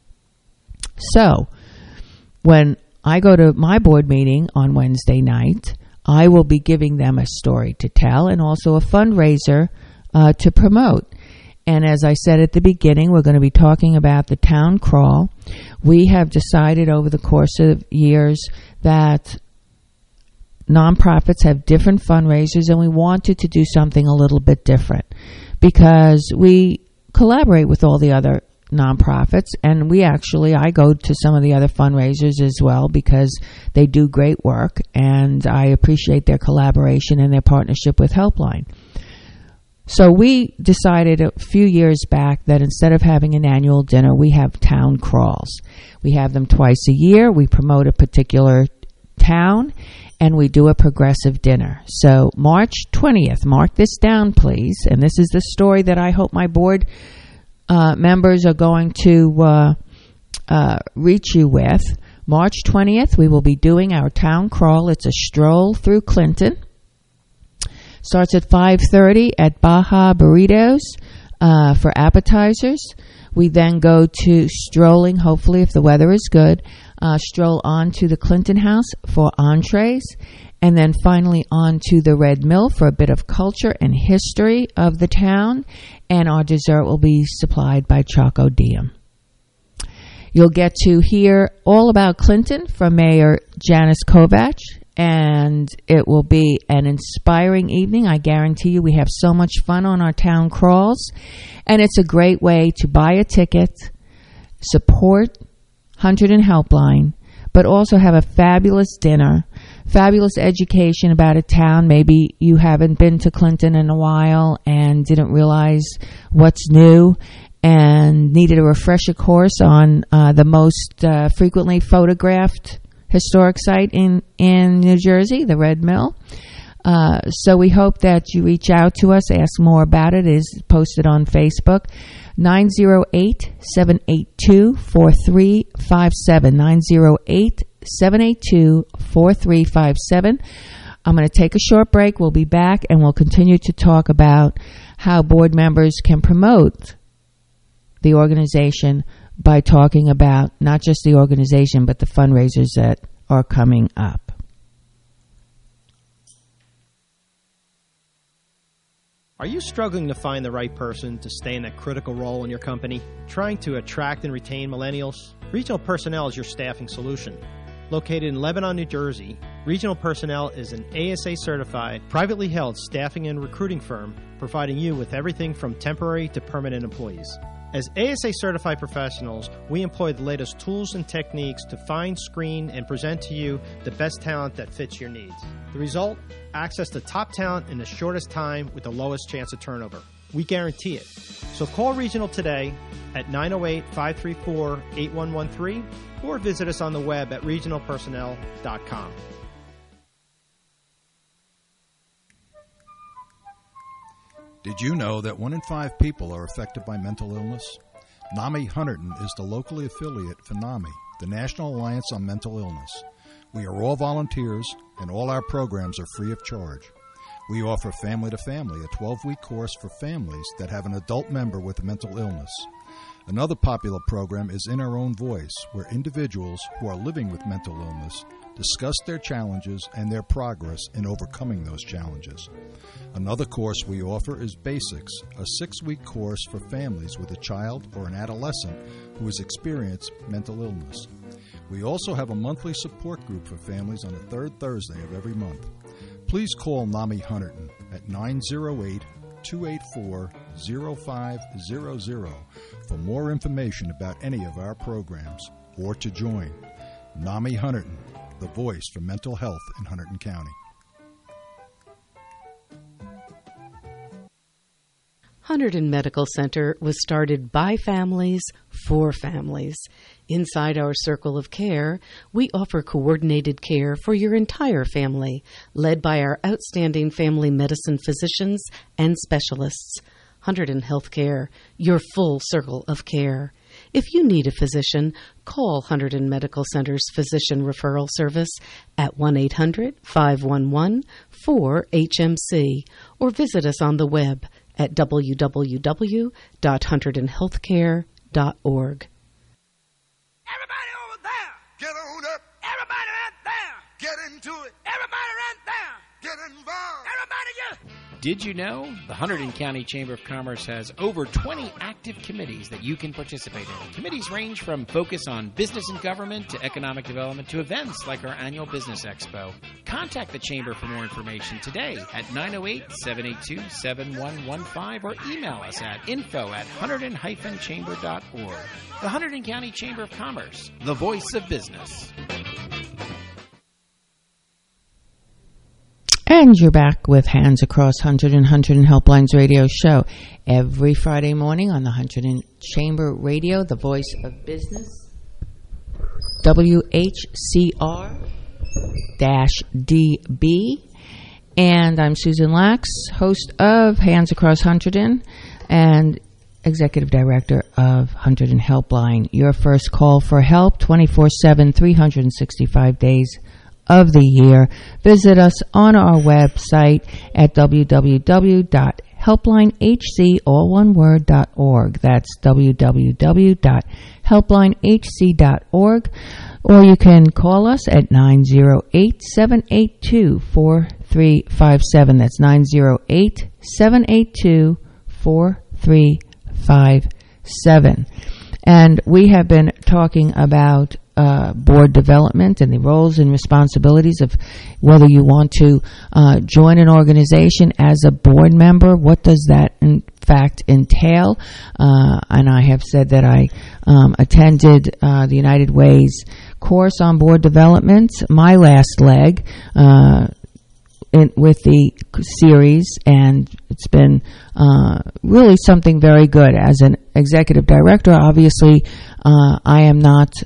Speaker 7: So, when I go to my board meeting on Wednesday night, I will be giving them a story to tell and also a fundraiser uh, to promote. And as I said at the beginning, we're going to be talking about the town crawl. We have decided over the course of years that nonprofits have different fundraisers, and we wanted to do something a little bit different because we collaborate with all the other nonprofits, and we actually, I go to some of the other fundraisers as well because they do great work, and I appreciate their collaboration and their partnership with Helpline. So we decided a few years back that instead of having an annual dinner, we have town crawls. We have them twice a year. We promote a particular town, and we do a progressive dinner. So March twentieth, mark this down, please. And this is the story that I hope my board uh, members are going to uh, uh, reach you with. March twentieth, we will be doing our town crawl. It's a stroll through Clinton. Starts at five thirty at Baja Burritos uh, for appetizers. We then go to strolling, hopefully if the weather is good, uh, stroll on to the Clinton House for entrees, and then finally on to the Red Mill for a bit of culture and history of the town, and our dessert will be supplied by Choco Diem. You'll get to hear all about Clinton from Mayor Janice Kovach, and it will be an inspiring evening. I guarantee you we have so much fun on our town crawls, and it's a great way to buy a ticket, support Hunted and Helpline, but also have a fabulous dinner, fabulous education about a town. Maybe you haven't been to Clinton in a while and didn't realize what's new and needed a refresher course on uh, the most uh, frequently photographed historic site in, in New Jersey, the Red Mill. Uh, so we hope that you reach out to us, ask more about it. It is posted on Facebook. nine zero eight, seven eight two, four three five seven. nine zero eight, seven eight two, four three five seven. I'm going to take a short break. We'll be back, and we'll continue to talk about how board members can promote the organization by talking about not just the organization, but the fundraisers that are coming up.
Speaker 16: Are you struggling to find the right person to stay in that critical role in your company? Trying to attract and retain millennials? Regional Personnel is your staffing solution. Located in Lebanon, New Jersey, Regional Personnel is an A S A-certified, privately held staffing and recruiting firm providing you with everything from temporary to permanent employees. As A S A-certified professionals, we employ the latest tools and techniques to find, screen, and present to you the best talent that fits your needs. The result? Access to top talent in the shortest time with the lowest chance of turnover. We guarantee it. So call Regional today at nine oh eight, five three four, eight one one three or visit us on the web at regional personnel dot com.
Speaker 17: Did you know that one in five people are affected by mental illness? NAMI Hunterdon is the locally affiliate for NAMI, the National Alliance on Mental Illness. We are all volunteers, and all our programs are free of charge. We offer Family to Family, a twelve-week course for families that have an adult member with a mental illness. Another popular program is In Our Own Voice, where individuals who are living with mental illness discuss their challenges and their progress in overcoming those challenges. Another course we offer is Basics, a six-week course for families with a child or an adolescent who has experienced mental illness. We also have a monthly support group for families on the third Thursday of every month. Please call NAMI Hunterdon at nine oh eight, two eight four, oh five hundred for more information about any of our programs or to join. NAMI Hunterdon, the voice for mental health in Hunterdon County.
Speaker 18: Hunterdon Medical Center was started by families for families. Inside our circle of care, we offer coordinated care for your entire family, led by our outstanding family medicine physicians and specialists. Hunterdon Healthcare, your full circle of care. If you need a physician, call Hunterdon Medical Center's Physician Referral Service at one eight hundred, five one one, four H M C or visit us on the web at w w w dot hunterdon healthcare dot org.
Speaker 10: Everybody over there, get on up. Everybody right there, get into it. Everybody right there, get involved. Everybody, yeah.
Speaker 8: Did you know the Hunterdon County Chamber of Commerce has over twenty active committees that you can participate in? Committees range from focus on business and government to economic development to events like our annual Business Expo. Contact the Chamber for more information today at nine oh eight, seven eight two, seven one one five or email us at info at hunterdon dash chamber dot org. The Hunterdon County Chamber of Commerce, the voice of business.
Speaker 7: And you're back with Hands Across Hunterdon, Hunterdon Helplines radio show every Friday morning on the Hunterdon Chamber Radio, the voice of business, W H C R D B. And I'm Susan Lax, host of Hands Across Hunterdon and Executive Director of Hunterdon Helpline. Your first call for help twenty-four seven, three hundred sixty-five days of the year. Visit us on our website at w w w dot helpline h c all one word dot org. That's w w w dot helpline h c dot org. Or you can call us at nine oh eight, seven eight two, four three five seven. That's nine oh eight, seven eight two, four three five seven. And we have been talking about Uh, board development and the roles and responsibilities of whether you want to uh, join an organization as a board member. What does that in fact entail? Uh, and I have said that I um, attended uh, the United Way's course on board development, my last leg uh, in, with the series, and it's been uh, really something very good. As an executive director, obviously, uh, I am not the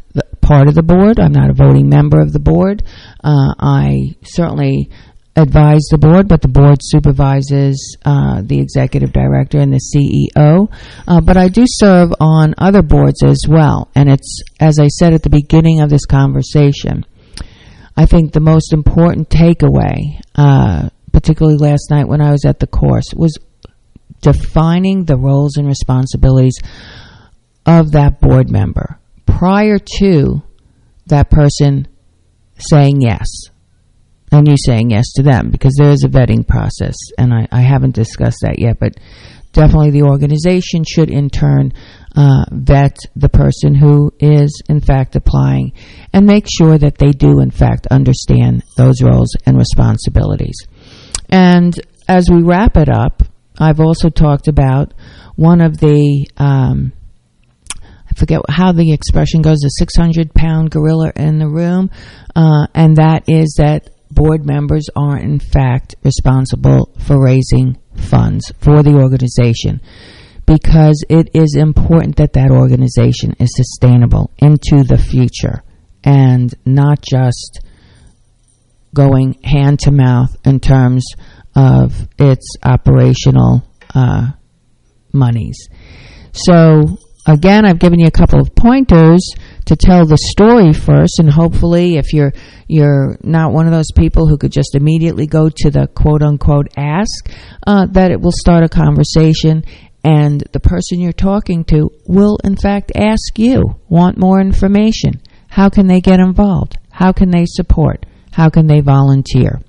Speaker 7: part of the board. I'm not a voting member of the board. Uh, I certainly advise the board, but the board supervises uh, the executive director and the C E O. Uh, but I do serve on other boards as well. And it's, as I said at the beginning of this conversation, I think the most important takeaway, uh, particularly last night when I was at the course, was defining the roles and responsibilities of that board member prior to that person saying yes, and you saying yes to them, because there is a vetting process, and I, I haven't discussed that yet, but definitely the organization should in turn uh, vet the person who is in fact applying and make sure that they do in fact understand those roles and responsibilities. And as we wrap it up, I've also talked about one of the, um, I forget how the expression goes, the six hundred pound gorilla in the room, uh, and that is that board members are in fact responsible for raising funds for the organization, because it is important that that organization is sustainable into the future and not just going hand to mouth in terms of its operational uh, monies. So again, I've given you a couple of pointers to tell the story first, and hopefully if you're you're not one of those people who could just immediately go to the quote-unquote ask, uh, that it will start a conversation, and the person you're talking to will in fact ask you, want more information. How can they get involved? How can they support? How can they volunteer?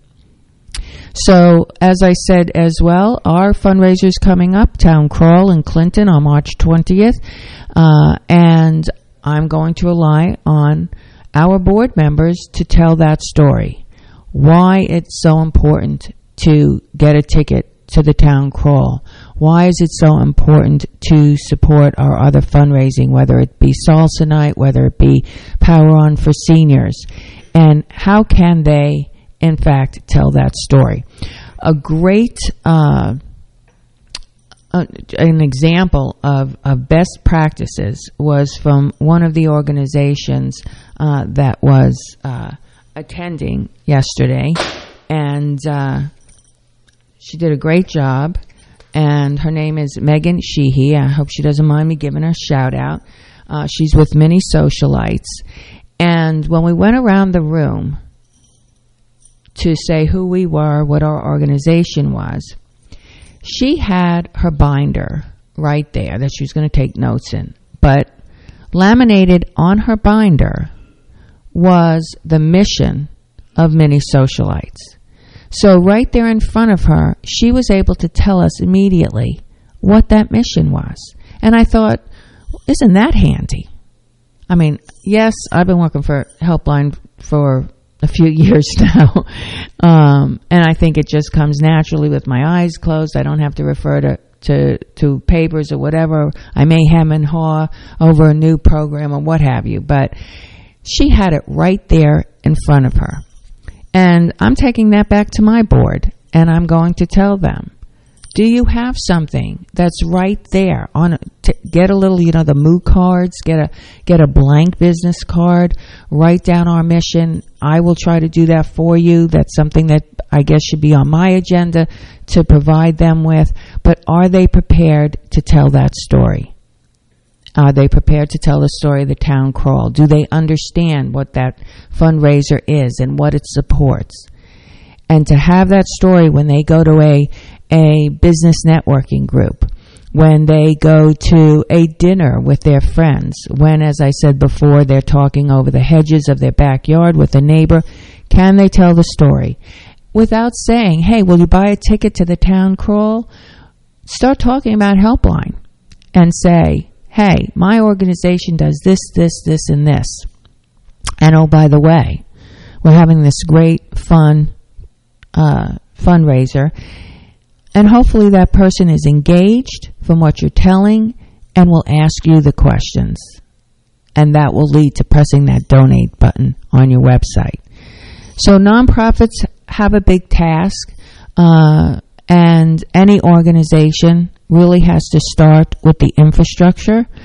Speaker 7: So, as I said as well, our fundraiser's coming up, Town Crawl in Clinton on March twentieth, uh, and I'm going to rely on our board members to tell that story, why it's so important to get a ticket to the Town Crawl, why is it so important to support our other fundraising, whether it be Salsa Night, whether it be Power On for Seniors, and how can they in fact tell that story. A great uh, uh, an example of, of best practices was from one of the organizations uh, that was uh, attending yesterday, and uh, she did a great job, and her name is Megan Sheehy. I hope she doesn't mind me giving her a shout out. Uh, she's with Mini Socialites, and when we went around the room to say who we were, what our organization was, she had her binder right there that she was going to take notes in. But laminated on her binder was the mission of Mini Socialites. So right there in front of her, she was able to tell us immediately what that mission was. And I thought, isn't that handy? I mean, yes, I've been working for Helpline for a few years now, um, and I think it just comes naturally with my eyes closed. I don't have to refer to, to, to papers or whatever. I may hem and haw over a new program or what have you, but she had it right there in front of her. And I'm taking that back to my board, and I'm going to tell them, do you have something that's right there on a, t- get a little, you know, the moo cards, get a get a blank business card, write down our mission. I will try to do that for you. That's something that I guess should be on my agenda to provide them with. But are they prepared to tell that story? Are they prepared to tell the story of the Town Crawl? Do they understand what that fundraiser is and what it supports? And to have that story when they go to a a business networking group, when they go to a dinner with their friends, when, as I said before, they're talking over the hedges of their backyard with a neighbor, can they tell the story? Without saying, hey, will you buy a ticket to the Town Crawl? Start talking about Helpline and say, hey, my organization does this, this, this, and this. And oh, by the way, we're having this great, fun uh, fundraiser. And hopefully that person is engaged from what you're telling and will ask you the questions. And that will lead to pressing that donate button on your website. So nonprofits have a big task, uh, and any organization really has to start with the infrastructure.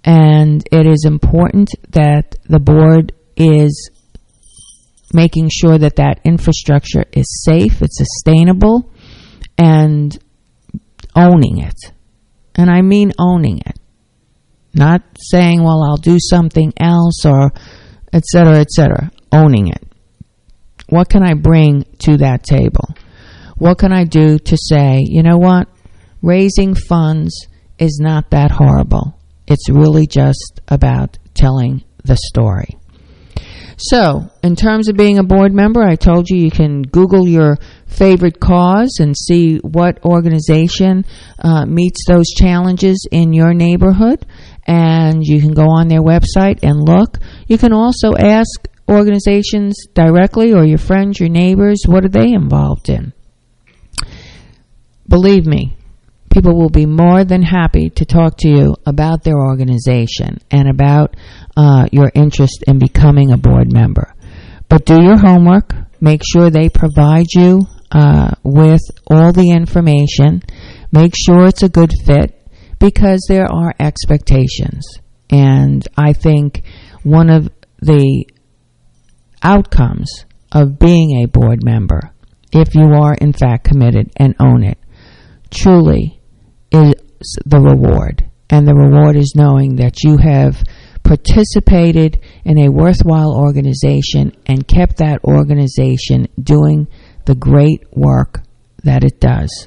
Speaker 7: And it is important that the board is making sure that that infrastructure is safe, it's sustainable, and owning it. And I mean owning it. Not saying, well, I'll do something else or et cetera, et cetera. Owning it. What can I bring to that table? What can I do to say, you know what? Raising funds is not that horrible. It's really just about telling the story. So, in terms of being a board member, I told you you can Google your favorite cause and see what organization uh, meets those challenges in your neighborhood. And you can go on their website and look. You can also ask organizations directly, or your friends, your neighbors, what are they involved in? Believe me, people will be more than happy to talk to you about their organization and about uh, your interest in becoming a board member. But do your homework. Make sure they provide you uh, with all the information. Make sure it's a good fit, because there are expectations. And I think one of the outcomes of being a board member, if you are in fact committed and own it, truly is the reward. And the reward is knowing that you have participated in a worthwhile organization and kept that organization doing the great work that it does.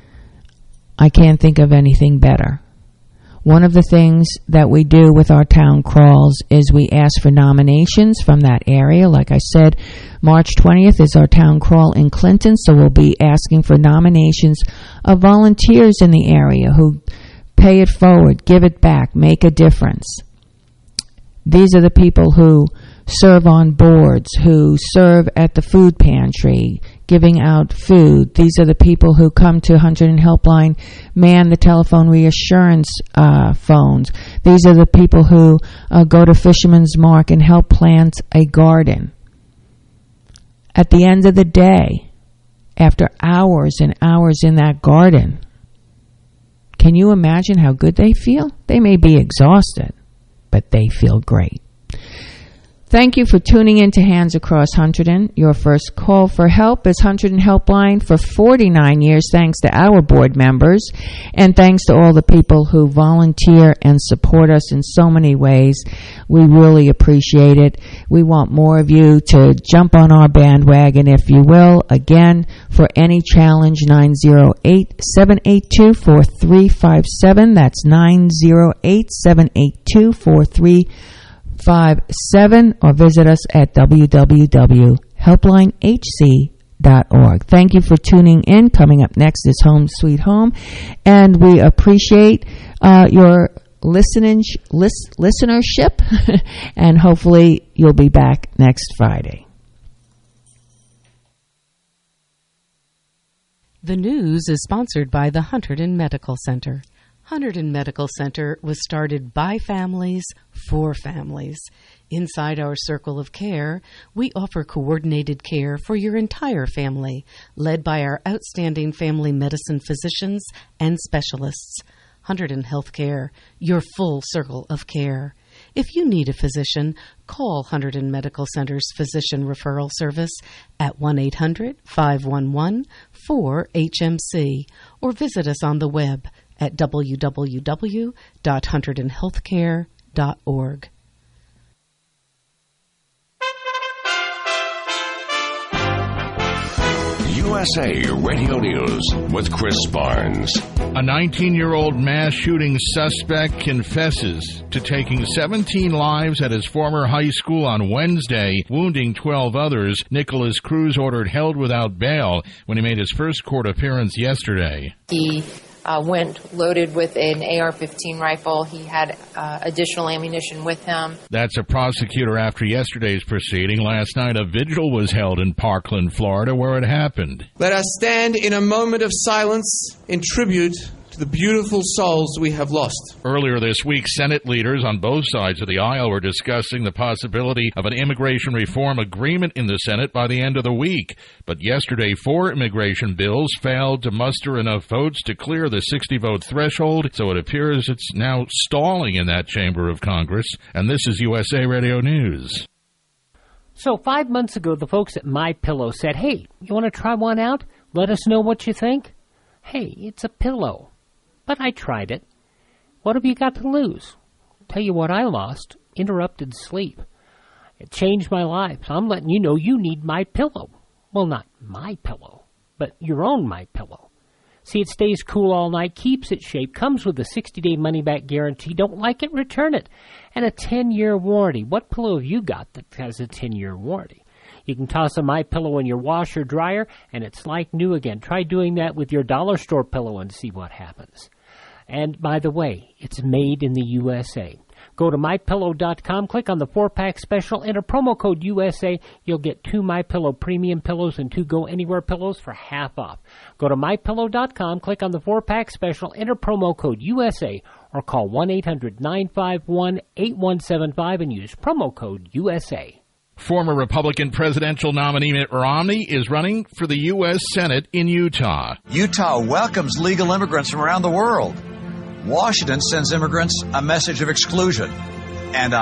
Speaker 7: I can't think of anything better. One of the things that we do with our town crawls is we ask for nominations from that area. Like I said, March twentieth is our town crawl in Clinton, so we'll be asking for nominations of volunteers in the area who pay it forward, give it back, make a difference. These are the people who serve on boards, who serve at the food pantry, giving out food. These are the people who come to Hunterdon Helpline, man the telephone reassurance uh, phones. These are the people who uh, go to Fisherman's Mark and help plant a garden. At the end of the day, after hours and hours in that garden, can you imagine how good they feel? They may be exhausted, but they feel great. Thank you for tuning in to Hands Across Hunterdon. Your first call for help is Hunterdon Helpline for forty-nine years, thanks to our board members, and thanks to all the people who volunteer and support us in so many ways. We really appreciate it. We want more of you to jump on our bandwagon, if you will. Again, for any challenge, nine zero eight, seven eight two, four three five seven. That's nine zero eight, seven eight two, four three five seven, or visit us at w w w dot helpline h c dot org. Thank you for tuning in. Coming up next is Home Sweet Home, and we appreciate uh, your listening list, listenership, and hopefully you'll be back next Friday.
Speaker 18: The news is sponsored by the Hunterdon Medical Center. Hunterdon Medical Center was started by families for families. Inside our circle of care, we offer coordinated care for your entire family, led by our outstanding family medicine physicians and specialists. Hunterdon Healthcare, your full circle of care. If you need a physician, call Hunterdon Medical Center's Physician Referral Service at one eight hundred, five one one, four H M C or visit us on the web at w w w dot hunterdon healthcare dot org.
Speaker 11: U S A Radio News with Chris Barnes.
Speaker 3: A nineteen-year-old mass shooting suspect confesses to taking seventeen lives at his former high school on Wednesday, wounding twelve others. Nicholas Cruz ordered held without bail when he made his first court appearance yesterday.
Speaker 12: He Uh, went loaded with an A R fifteen rifle. He had uh, additional ammunition with him.
Speaker 3: That's a prosecutor after yesterday's proceeding. Last night, a vigil was held in Parkland, Florida, where it happened.
Speaker 13: Let us stand in a moment of silence in tribute to the beautiful souls we have lost.
Speaker 3: Earlier this week, Senate leaders on both sides of the aisle were discussing the possibility of an immigration reform agreement in the Senate by the end of the week. But yesterday, four immigration bills failed to muster enough votes to clear the sixty-vote threshold, so it appears it's now stalling in that chamber of Congress. And this is U S A Radio News.
Speaker 19: So five months ago, the folks at MyPillow said, hey, you want to try one out? Let us know what you think. Hey, it's a pillow. But I tried it. What have you got to lose? Tell you what I lost. Interrupted sleep. It changed my life. So I'm letting you know you need MyPillow. Well, not my pillow, but your own MyPillow. See, it stays cool all night, keeps its shape, comes with a sixty-day money-back guarantee. Don't like it, return it. And a ten-year warranty. What pillow have you got that has a ten-year warranty? You can toss a MyPillow in your washer dryer, and it's like new again. Try doing that with your dollar store pillow and see what happens. And by the way, it's made in the U S A. Go to my pillow dot com, click on the four-pack special, enter promo code U S A. You'll get two MyPillow premium pillows and two Go Anywhere pillows for half off. Go to my pillow dot com, click on the four-pack special, enter promo code U S A, or call one eight hundred nine five one eight one seven five and use promo code U S A.
Speaker 3: Former Republican presidential nominee Mitt Romney is running for the U S Senate in Utah.
Speaker 20: Utah welcomes legal immigrants from around the world. Washington sends immigrants a message of exclusion. And